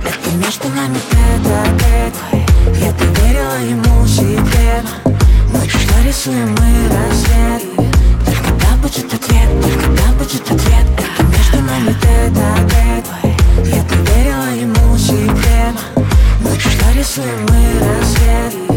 Это между нами тет-а-тет. Я доверила ему секрет. Мы числа рисуем мы рассвет. Только да будет ответ, только да будет ответ. Это между нами тет-а-тет. Я доверила ему секрет. Мы числа рисуем мы рассвет.